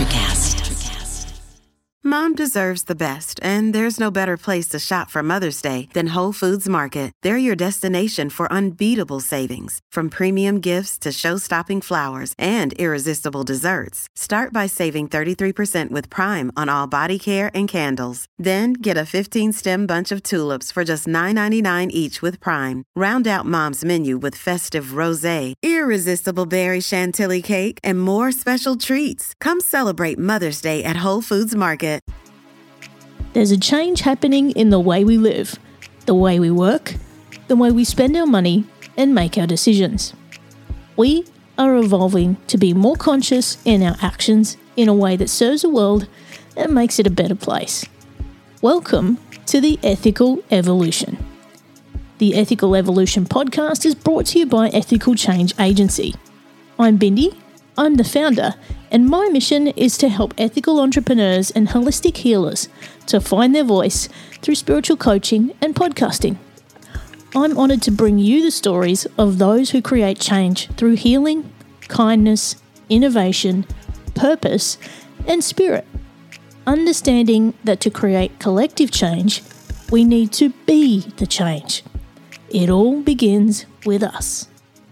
NutraCast. Mom deserves the best, and there's no better place to shop for Mother's Day than Whole Foods Market. They're your destination for unbeatable savings, from premium gifts to show-stopping flowers and irresistible desserts. Start by saving 33% with Prime on all body care and candles. Then get a 15-stem bunch of tulips for just $9.99 each with Prime. Round out Mom's menu with festive rosé, irresistible berry chantilly cake, and more special treats. Come celebrate Mother's Day at Whole Foods Market. There's a change happening in the way we live, the way we work, the way we spend our money and make our decisions. We are evolving to be more conscious in our actions in a way that serves the world and makes it a better place. Welcome to the Ethical Evolution. The Ethical Evolution podcast is brought to you by Ethical Change Agency. I'm Bindi, I'm the founder, and my mission is to help ethical entrepreneurs and holistic healers to find their voice through spiritual coaching and podcasting. I'm honoured to bring you the stories of those who create change through healing, kindness, innovation, purpose, and spirit. Understanding that to create collective change, we need to be the change. It all begins with us.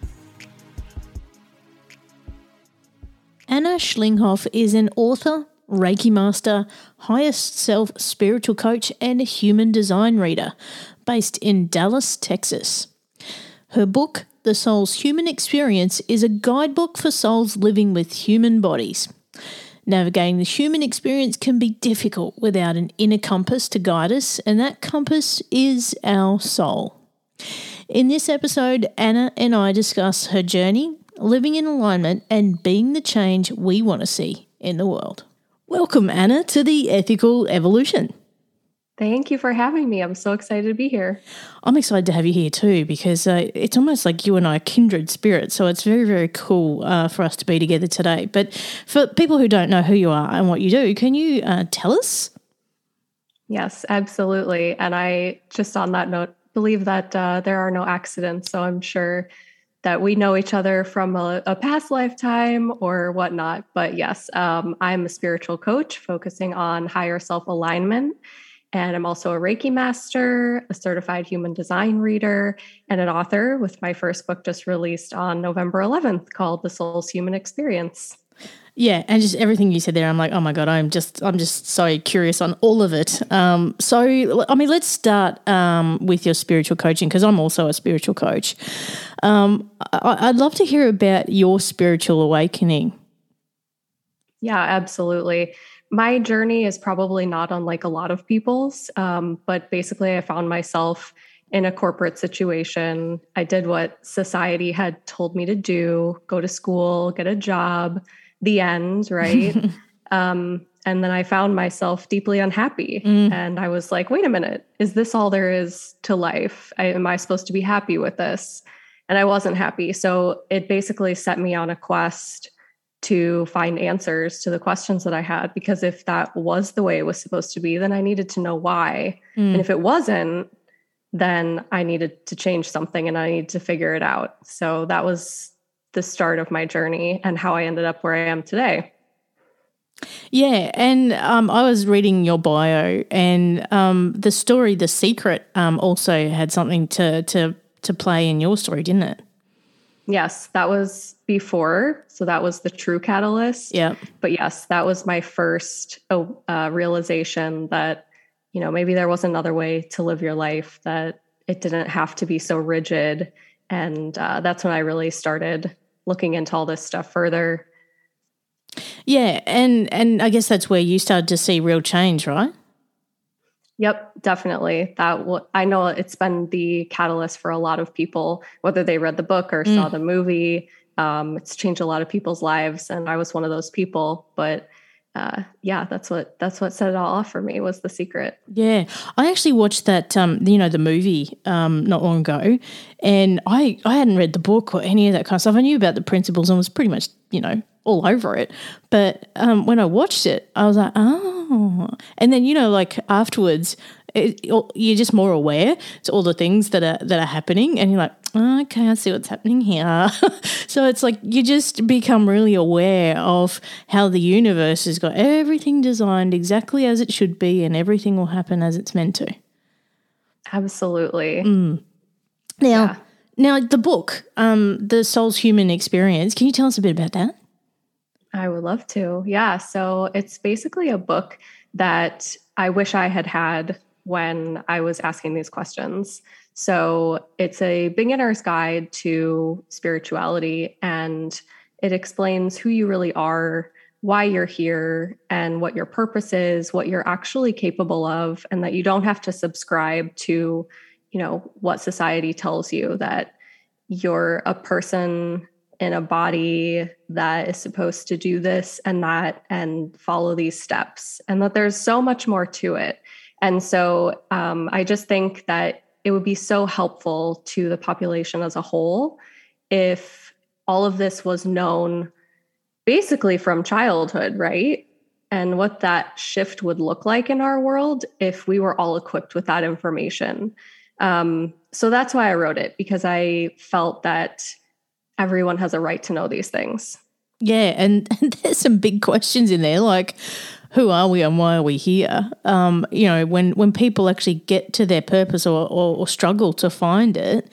Anna Schlinghoff is an author, Reiki master, highest self spiritual coach, and human design reader based in Dallas, Texas. Her book, The Soul's Human Experience, is a guidebook for souls living with human bodies. Navigating the human experience can be difficult without an inner compass to guide us, and that compass is our soul. In this episode, Anna and I discuss her journey, living in alignment, and being the change we want to see in the world. Welcome, Anna, to the Ethical Evolution. Thank you for having me. I'm so excited to be here. I'm excited to have you here too, because it's almost like you and I are kindred spirits. So it's very, very cool for us to be together today. But for people who don't know who you are and what you do, can you tell us? Yes, absolutely. And I, just on that note, believe that there are no accidents. So I'm sure that we know each other from a past lifetime or whatnot. But yes, I'm a spiritual coach focusing on higher self-alignment. And I'm also a Reiki master, a certified human design reader, and an author with my first book just released on November 11th called The Soul's Human Experience. Yeah, and just everything you said there, I'm like, oh my God, I'm just so curious on all of it. Let's start with your spiritual coaching, because I'm also a spiritual coach. I'd love to hear about your spiritual awakening. Yeah, absolutely. My journey is probably not unlike a lot of people's, but basically I found myself in a corporate situation. I did what society had told me to do, go to school, get a job, the end, right? And then I found myself deeply unhappy. And I was like, wait a minute, is this all there is to life? Am I supposed to be happy with this? And I wasn't happy. So it basically set me on a quest to find answers to the questions that I had, because if that was the way it was supposed to be, then I needed to know why. And if it wasn't, then I needed to change something and I needed to figure it out. So that was the start of my journey and how I ended up where I am today. Yeah, and I was reading your bio, and the story The Secret also had something to play in your story, didn't it? Yes, that was before. So that was the true catalyst. Yeah. But yes, that was my first realization that, maybe there was another way to live your life, that it didn't have to be so rigid. And that's when I really started looking into all this stuff further. Yeah. And I guess that's where you started to see real change, right? Yep, definitely. I know it's been the catalyst for a lot of people, whether they read the book or saw the movie. It's changed a lot of people's lives, and I was one of those people. But that's what set it all off for me, was The Secret. Yeah, I actually watched that the movie not long ago, and I hadn't read the book or any of that kind of stuff. I knew about the principles and was pretty much all over it. But when I watched it, I was like, oh. And then, afterwards, you're just more aware to all the things that are happening. And you're like, Okay, I see what's happening here. So it's like you just become really aware of how the universe has got everything designed exactly as it should be, and everything will happen as it's meant to. Absolutely. Now, the book, The Soul's Human Experience, can you tell us a bit about that? I would love to. Yeah. So it's basically a book that I wish I had had when I was asking these questions. So it's a beginner's guide to spirituality, and it explains who you really are, why you're here, and what your purpose is, what you're actually capable of, and that you don't have to subscribe to, what society tells you, that you're a person in a body that is supposed to do this and that and follow these steps, and that there's so much more to it. And so I just think that it would be so helpful to the population as a whole if all of this was known basically from childhood, right? And what that shift would look like in our world if we were all equipped with that information. So that's why I wrote it, because I felt that everyone has a right to know these things. Yeah, and there's some big questions in there, like who are we and why are we here? When people actually get to their purpose or struggle to find it,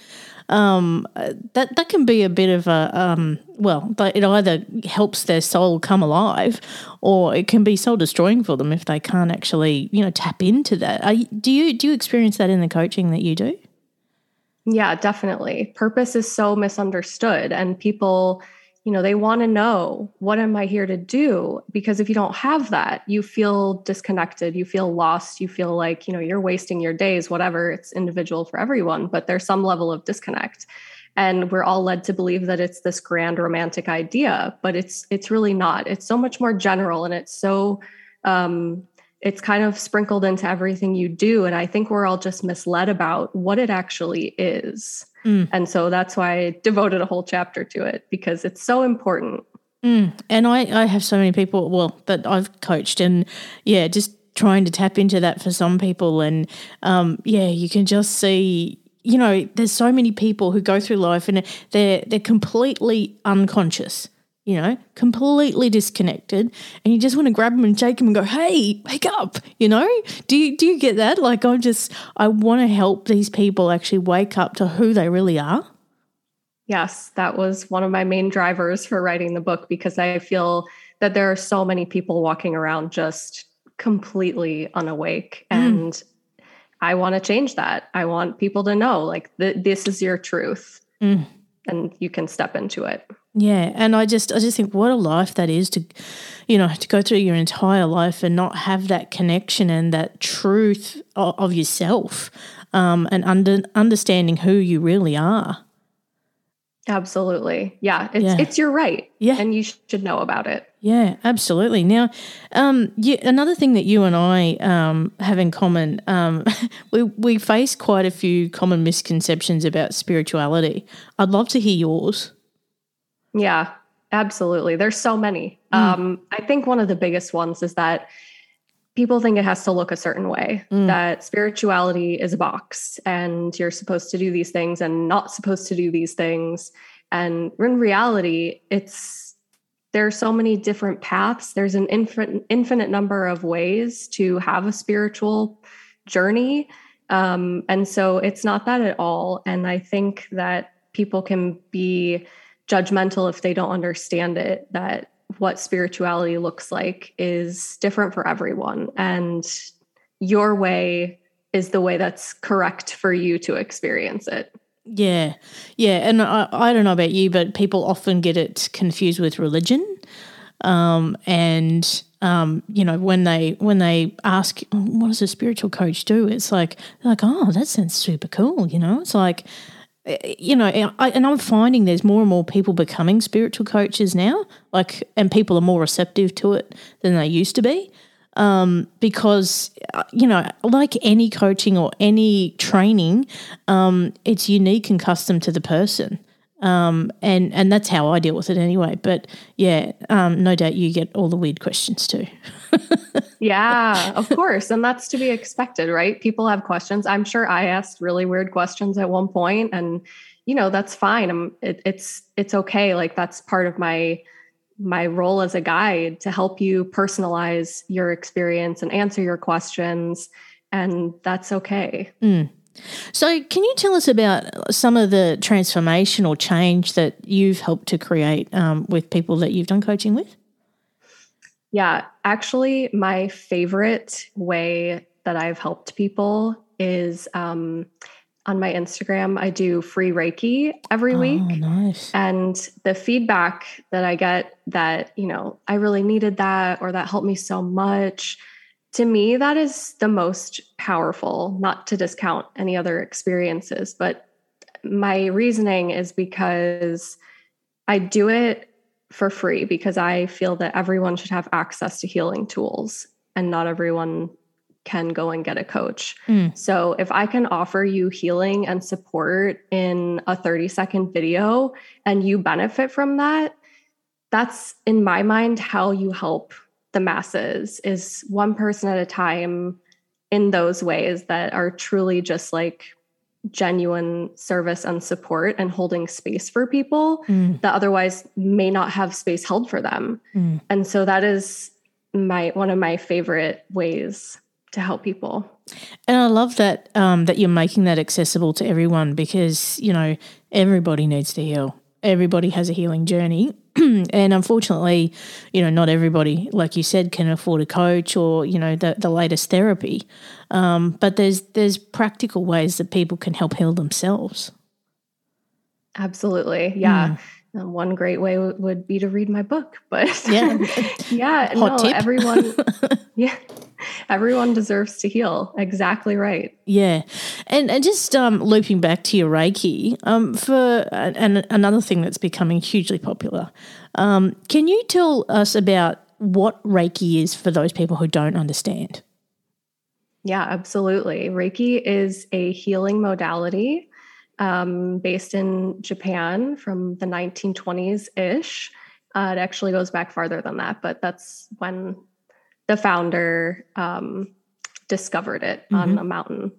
that can be a bit of it either helps their soul come alive, or it can be soul destroying for them if they can't actually, tap into that. Do you experience that in the coaching that you do? Yeah, definitely. Purpose is so misunderstood, and people, they want to know, what am I here to do? Because if you don't have that, you feel disconnected, you feel lost, you feel like, you're wasting your days, whatever. It's individual for everyone, but there's some level of disconnect. And we're all led to believe that it's this grand romantic idea, but it's really not. It's so much more general, and it's so, it's kind of sprinkled into everything you do. And I think we're all just misled about what it actually is. And so that's why I devoted a whole chapter to it, because it's so important. And I have so many people, that I've coached, and just trying to tap into that for some people. And you can just see, there's so many people who go through life and they're completely unconscious, completely disconnected, and you just want to grab them and shake them and go, hey, wake up, Do you get that? Like, I want to help these people actually wake up to who they really are. Yes, that was one of my main drivers for writing the book, because I feel that there are so many people walking around just completely unawake, and I want to change that. I want people to know, like, this is your truth, and you can step into it. Yeah, and I just think what a life that is to go through your entire life and not have that connection and that truth of yourself, and understanding who you really are. Absolutely. Yeah, it's your right. Yeah. And you should know about it. Yeah, absolutely. Now, another thing that you and I have in common, we face quite a few common misconceptions about spirituality. I'd love to hear yours. Yeah, absolutely. There's so many. I think one of the biggest ones is that people think it has to look a certain way, that spirituality is a box and you're supposed to do these things and not supposed to do these things. And in reality, there are so many different paths. There's an infinite number of ways to have a spiritual journey. And so it's not that at all. And I think that people can be judgmental if they don't understand it, that what spirituality looks like is different for everyone. And your way is the way that's correct for you to experience it. Yeah. Yeah. And I don't know about you, but people often get it confused with religion. When they ask, what does a spiritual coach do? It's like, oh, that sounds super cool. It's like, I'm finding there's more and more people becoming spiritual coaches now, and people are more receptive to it than they used to be, because, like any coaching or any training, it's unique and custom to the person. And that's how I deal with it anyway. But no doubt you get all the weird questions too. Yeah, of course. And that's to be expected, right? People have questions. I'm sure I asked really weird questions at one point, and that's fine. It's okay. Like that's part of my role as a guide to help you personalize your experience and answer your questions. And that's okay. So can you tell us about some of the transformational change that you've helped to create with people that you've done coaching with? Yeah, actually, my favorite way that I've helped people is on my Instagram. I do free Reiki every week. Oh, nice. And the feedback that I get that, I really needed that, or that helped me so much. To me, that is the most powerful, not to discount any other experiences, but my reasoning is because I do it for free because I feel that everyone should have access to healing tools and not everyone can go and get a coach. So if I can offer you healing and support in a 30-second video and you benefit from that, that's in my mind how you help the masses, is one person at a time in those ways that are truly just like genuine service and support and holding space for people that otherwise may not have space held for them. And so that is one of my favorite ways to help people. And I love that that you're making that accessible to everyone because, everybody needs to heal. Everybody has a healing journey. And unfortunately, not everybody, like you said, can afford a coach or, the latest therapy. But there's practical ways that people can help heal themselves. Absolutely. Yeah. One great way would be to read my book, but yeah, tip. Everyone deserves to heal. Exactly right. Yeah. And just looping back to your Reiki, for another thing that's becoming hugely popular, can you tell us about what Reiki is for those people who don't understand? Yeah, absolutely. Reiki is a healing modality based in Japan from the 1920s-ish. It actually goes back farther than that, but that's when the founder discovered it on a mountain.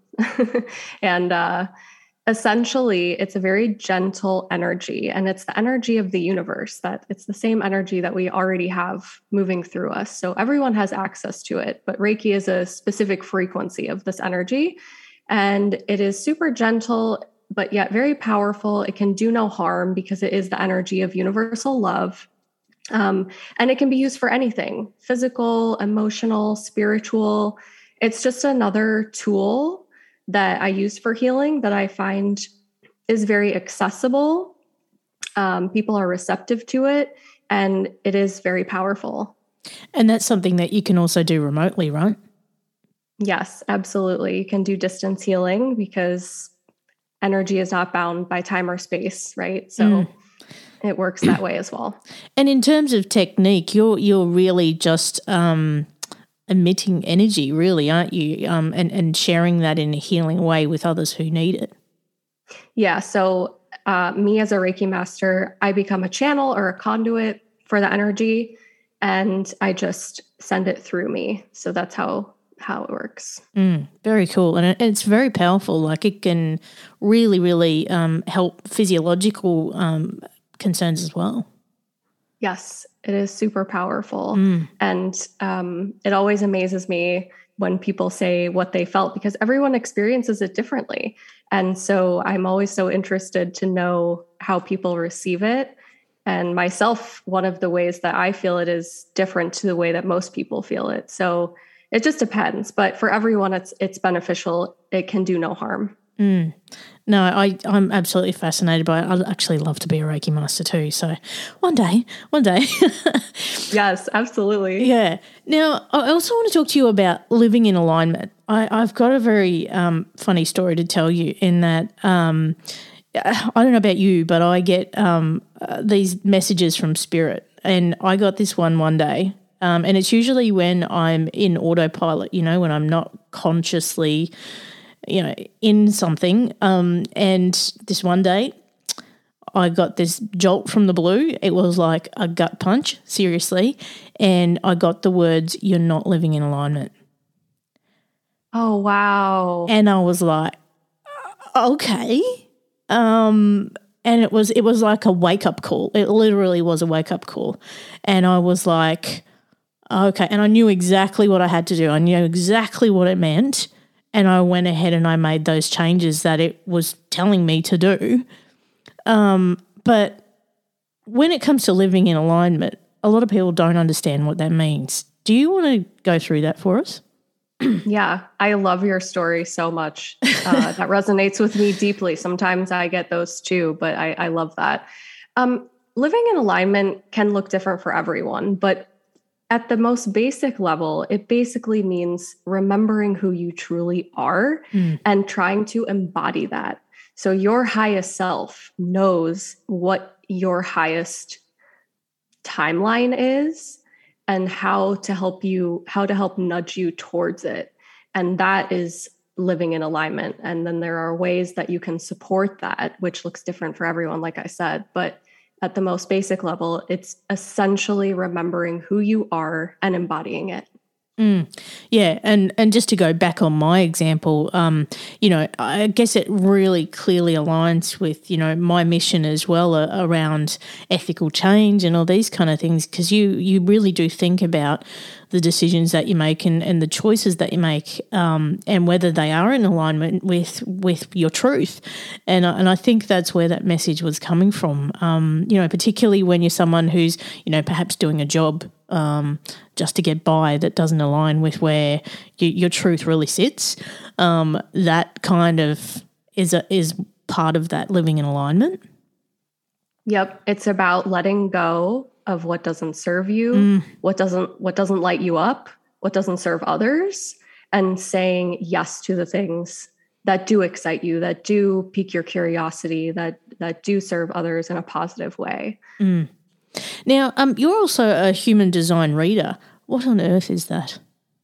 And essentially, it's a very gentle energy, and it's the energy of the universe. That it's the same energy that we already have moving through us. So everyone has access to it, but Reiki is a specific frequency of this energy, and it is super gentle, but yet very powerful. It can do no harm because it is the energy of universal love. And it can be used for anything: physical, emotional, spiritual. It's just another tool that I use for healing that I find is very accessible. People are receptive to it, and it is very powerful. And that's something that you can also do remotely, right? Yes, absolutely. You can do distance healing because energy is not bound by time or space, right? So it works that way as well. And in terms of technique, you're really just emitting energy, really, aren't you? And sharing that in a healing way with others who need it. Yeah. So me as a Reiki master, I become a channel or a conduit for the energy, and I just send it through me. So that's how it works. Very cool. And it's very powerful. Like it can really, really help physiological concerns as well. Yes, it is super powerful. And it always amazes me when people say what they felt, because everyone experiences it differently. And so I'm always so interested to know how people receive it. And myself, one of the ways that I feel it is different to the way that most people feel it. So it just depends. But for everyone, it's beneficial. It can do no harm. No, I'm absolutely fascinated by it. I'd actually love to be a Reiki master too. So one day. Yes, absolutely. Yeah. Now, I also want to talk to you about living in alignment. I've got a very funny story to tell you in that I don't know about you, but I get these messages from spirit. And I got this one day. And it's usually when I'm in autopilot, when I'm not consciously in something. And this one day I got this jolt from the blue. It was like a gut punch, seriously. And I got the words, "You're not living in alignment." Oh, wow. And I was like, okay. And it was like a wake-up call. It literally was a wake-up call. And I was like, okay. And I knew exactly what I had to do. I knew exactly what it meant. And I went ahead and I made those changes that it was telling me to do. But when it comes to living in alignment, a lot of people don't understand what that means. Do you want to go through that for us? Yeah, I love your story so much. That resonates with me deeply. Sometimes I get those too, but I love that. Living in alignment can look different for everyone, but at the most basic level, it basically means remembering who you truly are and trying to embody that. So your highest self knows what your highest timeline is and how to help nudge you towards it. And that is living in alignment. And then there are ways that you can support that, which looks different for everyone, like I said. But at the most basic level, it's essentially remembering who you are and embodying it. Yeah, and just to go back on my example, I guess it really clearly aligns with, my mission as well around ethical change and all these kind of things, because you really do think about the decisions that you make and the choices that you make, and whether they are in alignment with your truth. And I think that's where that message was coming from, particularly when you're someone who's, perhaps doing a job just to get by that doesn't align with where your truth really sits. That kind of is part of that living in alignment. Yep. It's about letting go of what doesn't serve you, what doesn't light you up, what doesn't serve others, and saying yes to the things that do excite you, that do pique your curiosity, that do serve others in a positive way. Now, you're also a human design reader. What on earth is that?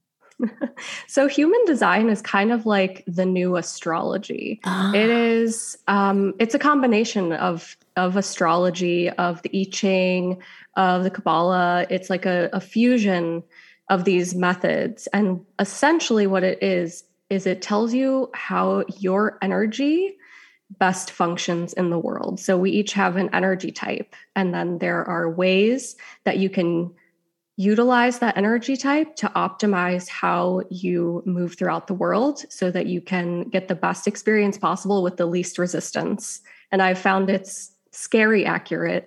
So human design is kind of like the new astrology. It is, it's a combination of astrology, of the I Ching, of the Kabbalah. It's like a fusion of these methods. And essentially what it is it tells you how your energy best functions in the world. So we each have an energy type, and then there are ways that you can utilize that energy type to optimize how you move throughout the world so that you can get the best experience possible with the least resistance. And I've found it's scary accurate,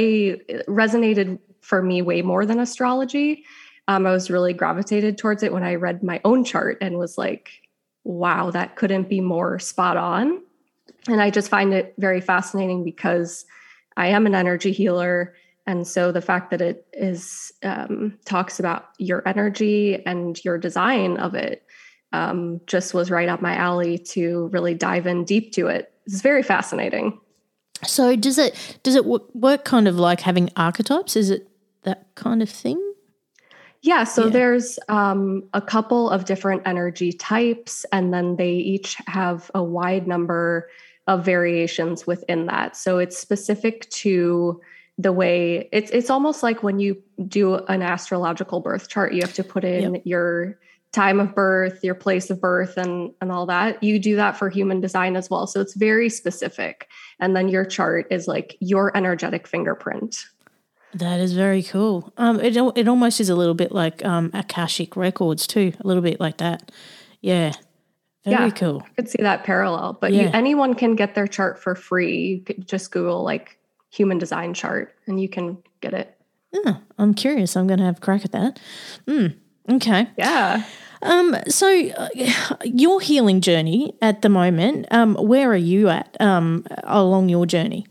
resonated for me way more than astrology. I was really gravitated towards it when I read my own chart and was like, wow, that couldn't be more spot on. And I just find it very fascinating because I am an energy healer. And so the fact that it is talks about your energy and your design of it just was right up my alley to really dive in deep to it. It's very fascinating. So does it work kind of like having archetypes? Is it that kind of thing? Yeah, so there's a couple of different energy types, and then they each have a wide number of variations within that. So it's specific to the way it's almost like when you do an astrological birth chart, you have to put in your time of birth, your place of birth, and all that. You do that for human design as well. So it's very specific. And then your chart is like your energetic fingerprint. That is very cool. It almost is a little bit like Akashic Records too, a little bit like that. Yeah. Very cool. I could see that parallel, but anyone can get their chart for free. You could just Google like human design chart and you can get it. Oh, I'm curious. I'm going to have a crack at that. Okay. Yeah. So your healing journey at the moment, where are you at along your journey?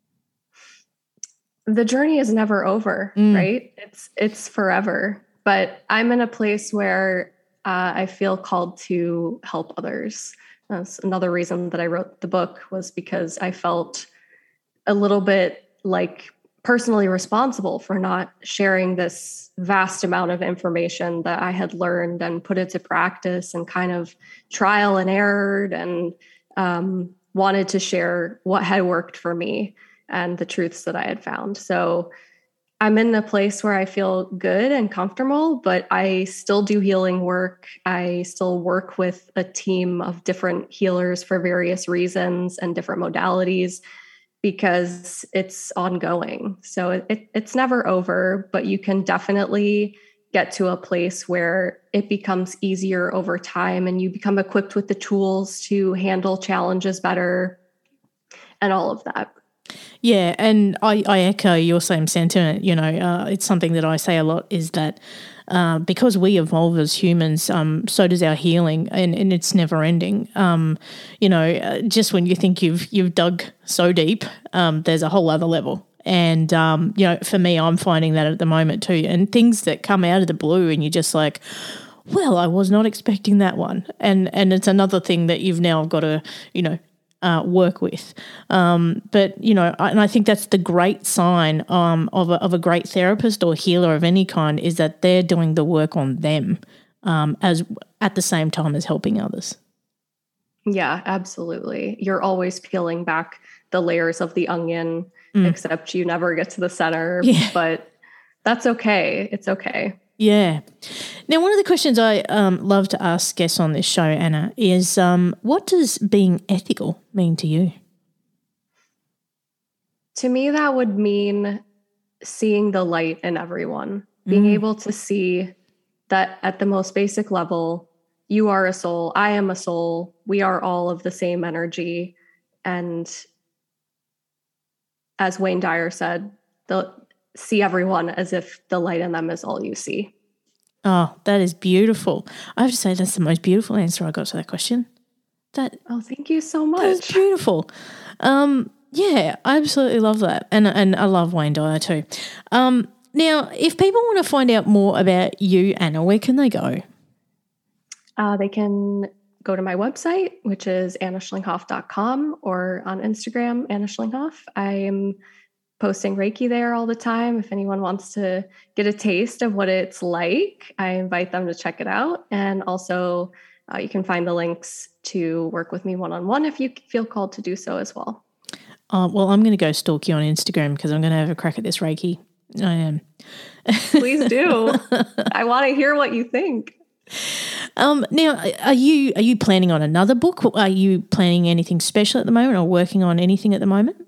The journey is never over, right? It's forever. But I'm in a place where I feel called to help others. That's another reason that I wrote the book, was because I felt a little bit like personally responsible for not sharing this vast amount of information that I had learned and put it to practice and kind of trial and errored, and wanted to share what had worked for me and the truths that I had found. So I'm in a place where I feel good and comfortable, but I still do healing work. I still work with a team of different healers for various reasons and different modalities because it's ongoing. So it's never over, but you can definitely get to a place where it becomes easier over time and you become equipped with the tools to handle challenges better and all of that. Yeah, and I echo your same sentiment. It's something that I say a lot is that because we evolve as humans, so does our healing, and it's never ending. Just when you think you've dug so deep, there's a whole other level. And, for me, I'm finding that at the moment too. And things that come out of the blue and you're just like, well, I was not expecting that one. And it's another thing that you've now got to, work with. But I think that's the great sign of a great therapist or healer of any kind is that they're doing the work on them as at the same time as helping others. Yeah, absolutely. You're always peeling back the layers of the onion, except you never get to the center, but that's okay. It's okay. Yeah. Now, one of the questions I love to ask guests on this show, Anna, is what does being ethical mean to you? To me, that would mean seeing the light in everyone, being able to see that at the most basic level, you are a soul, I am a soul, we are all of the same energy. And as Wayne Dyer said, see everyone as if the light in them is all you see. Oh, that is beautiful. I have to say that's the most beautiful answer I got to that question. Oh, thank you so much. That's beautiful. Yeah, I absolutely love that. And I love Wayne Dyer too. Now, if people want to find out more about you, Anna, where can they go? They can go to my website, which is annaschlinghoff.com, or on Instagram, Anna Schlinghoff. I'm posting Reiki there all the time. If anyone wants to get a taste of what it's like, I invite them to check it out. And also you can find the links to work with me one-on-one if you feel called to do so as well. Well, I'm going to go stalk you on Instagram because I'm going to have a crack at this Reiki. I am. Please do. I want to hear what you think. Now, are you planning on another book? Are you planning anything special at the moment or working on anything at the moment?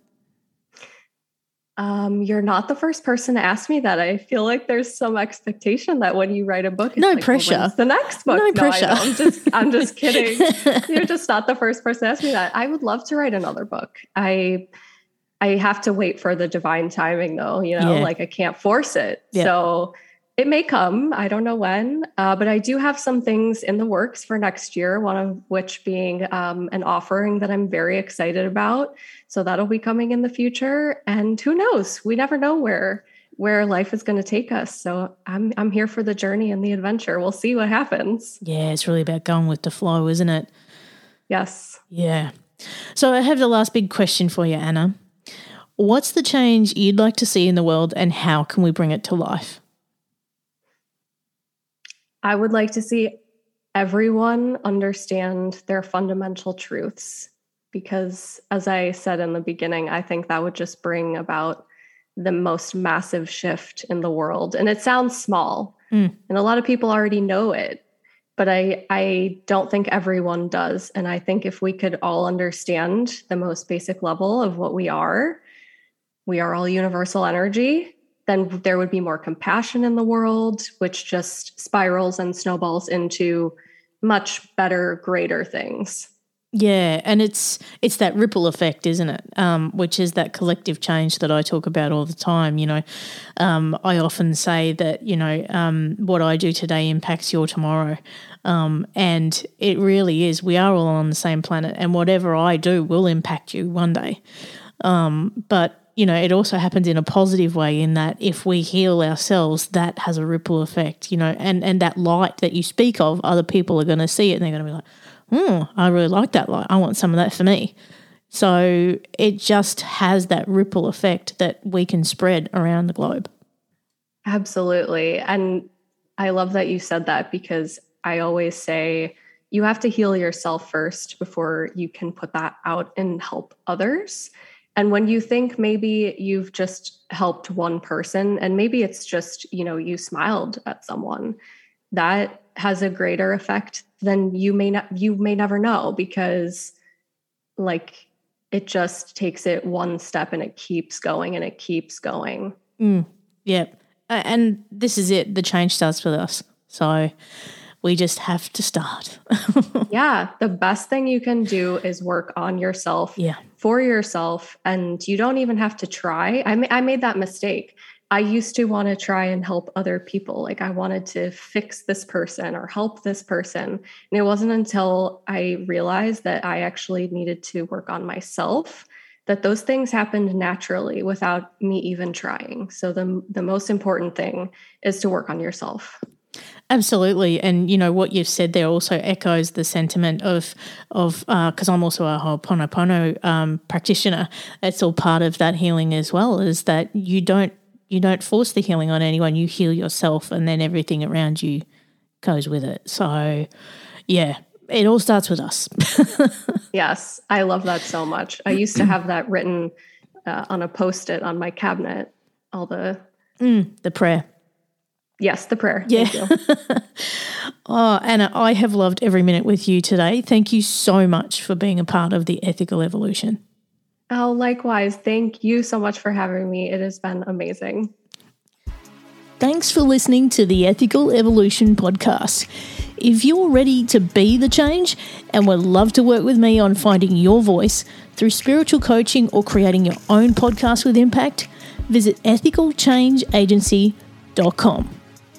You're not the first person to ask me that. I feel like there's some expectation that when you write a book, it's no like, pressure. Well, when's the next book? No pressure. I'm just kidding. You're just not the first person to ask me that. I would love to write another book. I have to wait for the divine timing though, like I can't force it. Yeah. So it may come, I don't know when, but I do have some things in the works for next year, one of which being an offering that I'm very excited about. So that'll be coming in the future. And who knows? We never know where life is going to take us. So I'm here for the journey and the adventure. We'll see what happens. Yeah, it's really about going with the flow, isn't it? Yes. Yeah. So I have the last big question for you, Anna. What's the change you'd like to see in the world and how can we bring it to life? I would like to see everyone understand their fundamental truths because, as I said in the beginning, I think that would just bring about the most massive shift in the world. And it sounds small, and a lot of people already know it, but I don't think everyone does. And I think if we could all understand the most basic level of what we are all universal energy, then there would be more compassion in the world, which just spirals and snowballs into much better, greater things. Yeah, and it's that ripple effect, isn't it? Which is that collective change that I talk about all the time. I often say that, what I do today impacts your tomorrow. And it really is. We are all on the same planet and whatever I do will impact you one day. But it also happens in a positive way in that if we heal ourselves, that has a ripple effect, and that light that you speak of, other people are going to see it and they're going to be like, I really like that light. I want some of that for me. So it just has that ripple effect that we can spread around the globe. Absolutely. And I love that you said that because I always say you have to heal yourself first before you can put that out and help others. And when you think maybe you've just helped one person, and maybe it's just, you smiled at someone, that has a greater effect than you may never know, because like it just takes it one step and it keeps going and it keeps going. Yeah. And this is it. The change starts with us. So we just have to start. Yeah. The best thing you can do is work on yourself, for yourself. And you don't even have to try. I made that mistake. I used to want to try and help other people. Like I wanted to fix this person or help this person. And it wasn't until I realized that I actually needed to work on myself that those things happened naturally without me even trying. So the most important thing is to work on yourself. Absolutely. And, what you've said there also echoes the sentiment of because I'm also a Ho'oponopono practitioner. It's all part of that healing as well, is that you don't force the healing on anyone. You heal yourself, and then everything around you goes with it. So, yeah, it all starts with us. Yes, I love that so much. I used to have that written on a Post-it on my cabinet. All the prayer. Yes, the prayer. Yeah. Thank you. Oh, Anna, I have loved every minute with you today. Thank you so much for being a part of the Ethical Evolution. Oh, likewise. Thank you so much for having me. It has been amazing. Thanks for listening to the Ethical Evolution podcast. If you're ready to be the change and would love to work with me on finding your voice through spiritual coaching or creating your own podcast with impact, visit ethicalchangeagency.com.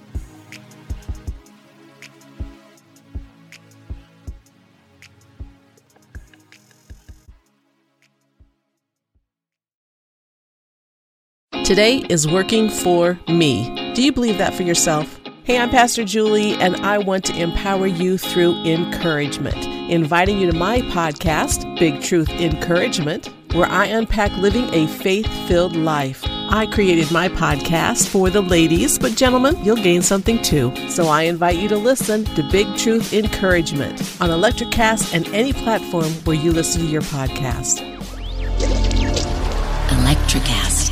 Today is working for me. Do you believe that for yourself? Hey, I'm Pastor Julie, and I want to empower you through encouragement. Inviting you to my podcast, Big Truth Encouragement, where I unpack living a faith-filled life. I created my podcast for the ladies, but gentlemen, you'll gain something too. So I invite you to listen to Big Truth Encouragement on Electricast and any platform where you listen to your podcast. Electricast.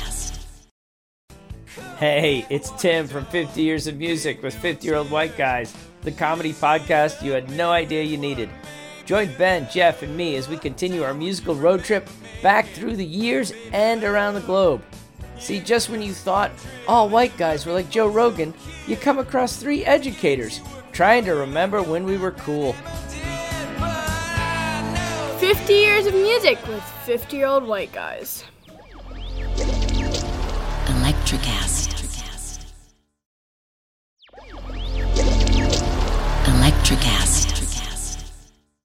Hey, it's Tim from 50 Years of Music with 50-Year-Old White Guys, the comedy podcast you had no idea you needed. Join Ben, Jeff, and me as we continue our musical road trip back through the years and around the globe. See, just when you thought all white guys were like Joe Rogan, you come across three educators trying to remember when we were cool. 50 Years of Music with 50-Year-Old White Guys. Electricast. Electricast.